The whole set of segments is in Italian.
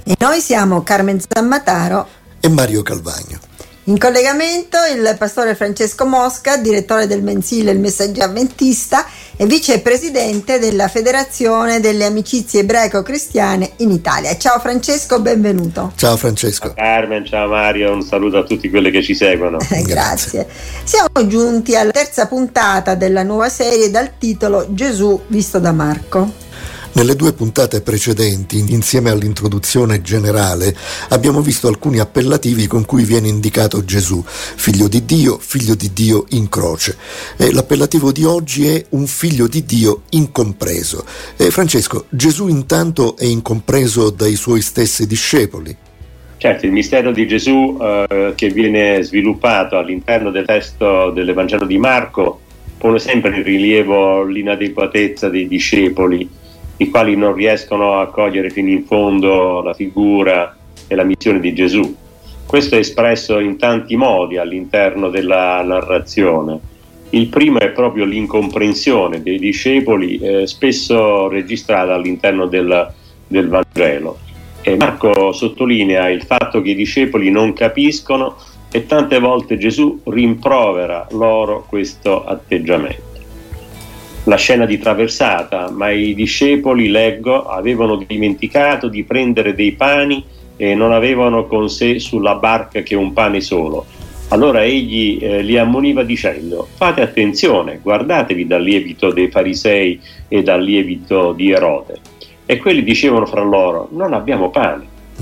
E noi siamo Carmen Zammataro e Mario Calvagno. In collegamento il pastore Francesco Mosca, direttore del mensile Il Messaggero Adventista e vicepresidente della Federazione delle Amicizie Ebraico-Cristiane in Italia. Ciao Francesco, benvenuto. Ciao Francesco. Ciao Carmen, ciao Mario, un saluto a tutti quelli che ci seguono. Grazie. Siamo giunti alla terza puntata della nuova serie dal titolo Gesù visto da Marco. Nelle due puntate precedenti, insieme all'introduzione generale, abbiamo visto alcuni appellativi con cui viene indicato Gesù, figlio di Dio in croce. L'appellativo di oggi è un figlio di Dio incompreso. Francesco, Gesù intanto è incompreso dai suoi stessi discepoli. Certo, il mistero di Gesù che viene sviluppato all'interno del testo dell'Evangelo di Marco pone sempre in rilievo l'inadeguatezza dei discepoli, i quali non riescono a cogliere fino in fondo la figura e la missione di Gesù. Questo è espresso in tanti modi all'interno della narrazione. Il primo è proprio l'incomprensione dei discepoli, spesso registrata all'interno del Vangelo. E Marco sottolinea il fatto che i discepoli non capiscono e tante volte Gesù rimprovera loro questo atteggiamento. La scena di traversata, ma i discepoli, leggo, avevano dimenticato di prendere dei pani e non avevano con sé sulla barca che un pane solo. Allora egli li ammoniva dicendo: fate attenzione, guardatevi dal lievito dei farisei e dal lievito di Erode. E quelli dicevano fra loro: non abbiamo pane.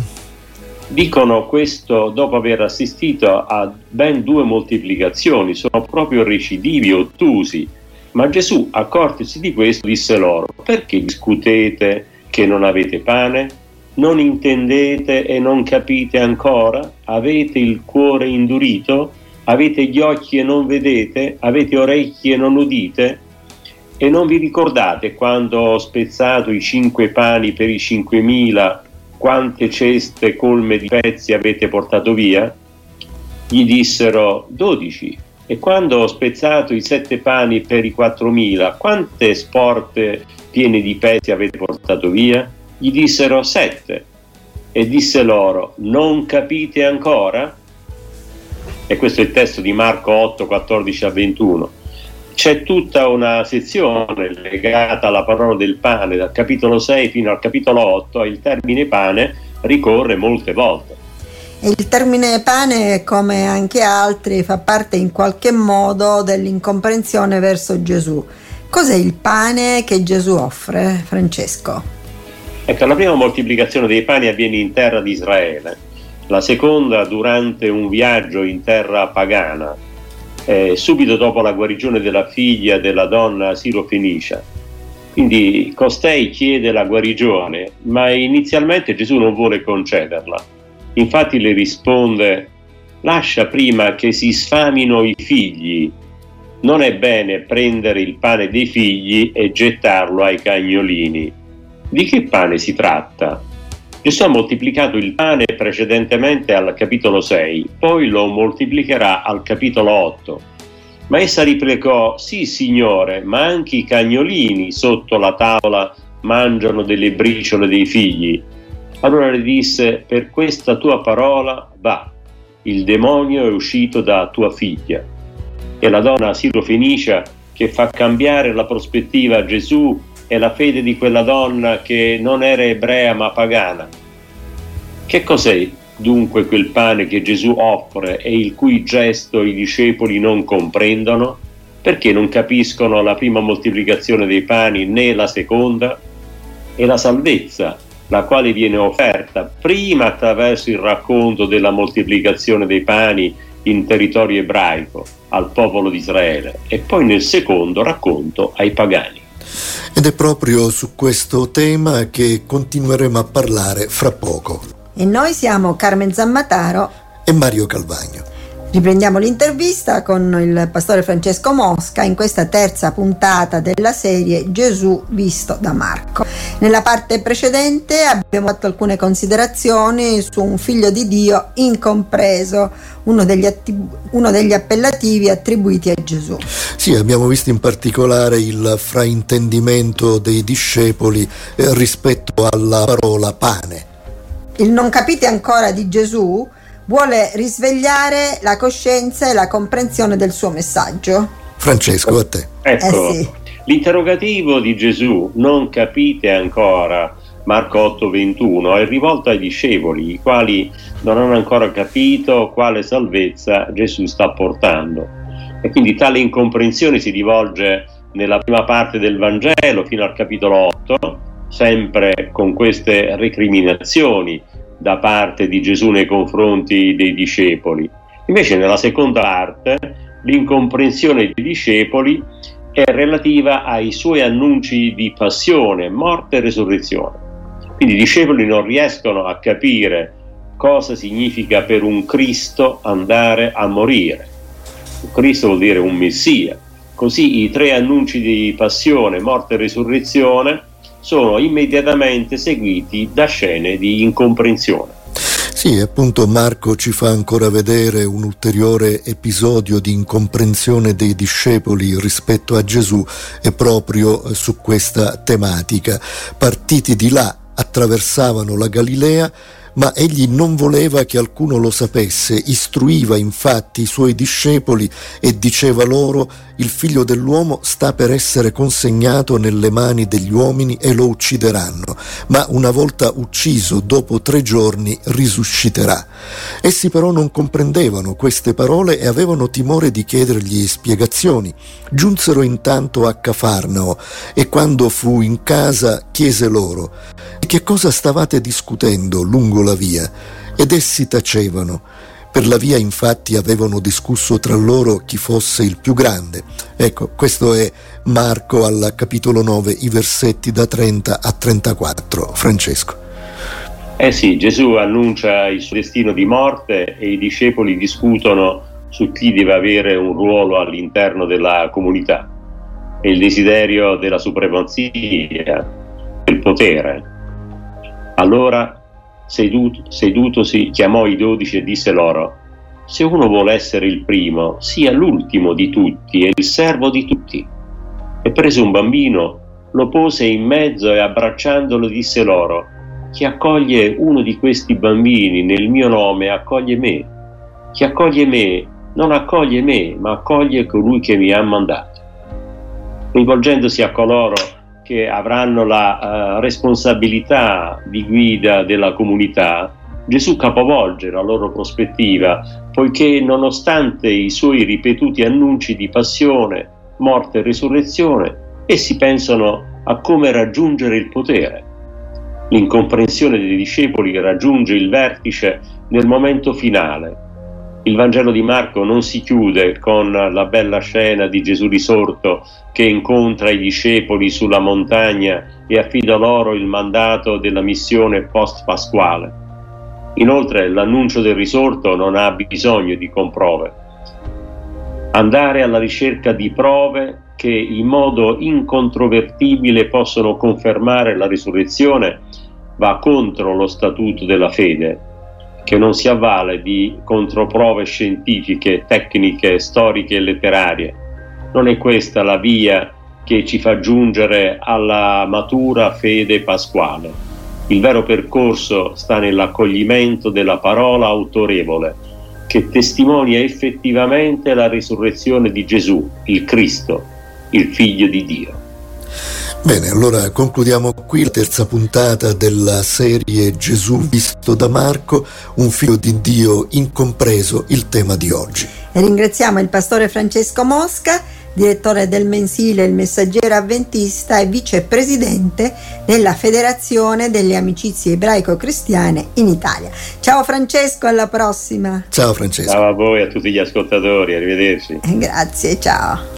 Dicono questo dopo aver assistito a ben 2 moltiplicazioni, sono proprio recidivi, ottusi. Ma Gesù, accortosi di questo, disse loro: perché discutete che non avete pane? Non intendete e non capite ancora? Avete il cuore indurito? Avete gli occhi e non vedete? Avete orecchie e non udite? E non vi ricordate quando ho spezzato i 5 pani per i 5.000, quante ceste colme di pezzi avete portato via? Gli dissero: 12. E quando ho spezzato i 7 pani per i 4.000, quante sporte piene di pezzi avete portato via? Gli dissero: 7. E disse loro: non capite ancora? E questo è il testo di Marco 8, 14 a 21. C'è tutta una sezione legata alla parola del pane, dal capitolo 6 fino al capitolo 8, il termine pane ricorre molte volte. Il termine pane, come anche altri, fa parte in qualche modo dell'incomprensione verso Gesù. Cos'è il pane che Gesù offre, Francesco? Ecco, la prima moltiplicazione dei pani avviene in terra di Israele, la seconda durante un viaggio in terra pagana, subito dopo la guarigione della figlia della donna sirofenicia. Quindi costei chiede la guarigione, ma inizialmente Gesù non vuole concederla. Infatti le risponde: lascia prima che si sfamino i figli, non è bene prendere il pane dei figli e gettarlo ai cagnolini. Di che pane si tratta? Gesù ha moltiplicato il pane precedentemente al capitolo 6, poi lo moltiplicherà al capitolo 8. Ma essa replicò: sì signore, ma anche i cagnolini sotto la tavola mangiano delle briciole dei figli. Allora le disse: per questa tua parola va, il demonio è uscito da tua figlia. E la donna sirofenicia, che fa cambiare la prospettiva a Gesù, è la fede di quella donna che non era ebrea ma pagana. Che cos'è dunque quel pane che Gesù offre e il cui gesto i discepoli non comprendono? Perché non capiscono la prima moltiplicazione dei pani né la seconda? È la salvezza, la quale viene offerta prima attraverso il racconto della moltiplicazione dei pani in territorio ebraico al popolo di Israele e poi nel secondo racconto ai pagani. Ed è proprio su questo tema che continueremo a parlare fra poco. E noi siamo Carmen Zammataro e Mario Calvagno. Riprendiamo l'intervista con il pastore Francesco Mosca in questa terza puntata della serie Gesù visto da Marco. Nella parte precedente abbiamo fatto alcune considerazioni su un figlio di Dio incompreso, uno degli appellativi attribuiti a Gesù. Sì, abbiamo visto in particolare il fraintendimento dei discepoli rispetto alla parola pane. il non capite ancora di Gesù vuole risvegliare la coscienza e la comprensione del suo messaggio. Francesco, a te. Ecco, Sì. L'interrogativo di Gesù, non capite ancora, Marco 8,21, è rivolto ai discepoli, i quali non hanno ancora capito quale salvezza Gesù sta portando. E quindi tale incomprensione si rivolge nella prima parte del Vangelo fino al capitolo 8, sempre con queste recriminazioni da parte di Gesù nei confronti dei discepoli. Invece nella seconda parte l'incomprensione dei discepoli è relativa ai suoi annunci di passione, morte e resurrezione. Quindi i discepoli non riescono a capire cosa significa per un Cristo andare a morire. Un Cristo vuol dire un Messia. Così i 3 annunci di passione, morte e resurrezione sono immediatamente seguiti da scene di incomprensione. Sì, appunto Marco ci fa ancora vedere un ulteriore episodio di incomprensione dei discepoli rispetto a Gesù e proprio su questa tematica. Partiti di là, attraversavano la Galilea, ma egli non voleva che alcuno lo sapesse, istruiva infatti i suoi discepoli e diceva loro: il figlio dell'uomo sta per essere consegnato nelle mani degli uomini e lo uccideranno, ma una volta ucciso, dopo 3 giorni risusciterà. Essi però non comprendevano queste parole e avevano timore di chiedergli spiegazioni. Giunsero intanto a Cafarnao e quando fu in casa chiese loro: che cosa stavate discutendo lungo la via? Ed essi tacevano. Per la via infatti avevano discusso tra loro chi fosse il più grande. Ecco, questo è Marco al capitolo 9, i versetti da 30 a 34. Francesco. Sì, Gesù annuncia il suo destino di morte e i discepoli discutono su chi deve avere un ruolo all'interno della comunità. E il desiderio della supremazia, del potere. Allora, sedutosi, chiamò i 12 e disse loro: se uno vuole essere il primo, sia l'ultimo di tutti e il servo di tutti. E prese un bambino, lo pose in mezzo e abbracciandolo disse loro: chi accoglie uno di questi bambini nel mio nome accoglie me. Chi accoglie me non accoglie me, ma accoglie colui che mi ha mandato. Rivolgendosi a coloro che avranno la responsabilità di guida della comunità, Gesù capovolge la loro prospettiva, poiché nonostante i suoi ripetuti annunci di passione, morte e risurrezione, essi pensano a come raggiungere il potere. L'incomprensione dei discepoli raggiunge il vertice nel momento finale. Il Vangelo di Marco non si chiude con la bella scena di Gesù risorto che incontra i discepoli sulla montagna e affida loro il mandato della missione post-pasquale. Inoltre l'annuncio del risorto non ha bisogno di comprove. Andare alla ricerca di prove che in modo incontrovertibile possono confermare la risurrezione va contro lo statuto della fede, che non si avvale di controprove scientifiche, tecniche, storiche e letterarie. Non è questa la via che ci fa giungere alla matura fede pasquale. Il vero percorso sta nell'accoglimento della parola autorevole, che testimonia effettivamente la risurrezione di Gesù, il Cristo, il Figlio di Dio. Bene, allora concludiamo qui la terza puntata della serie Gesù visto da Marco, un figlio di Dio incompreso, il tema di oggi. E ringraziamo il pastore Francesco Mosca, direttore del mensile Il Messaggero Avventista e vicepresidente della Federazione delle Amicizie Ebraico-Cristiane in Italia. Ciao Francesco, alla prossima. Ciao Francesco. Ciao a voi e a tutti gli ascoltatori, arrivederci. Grazie, ciao.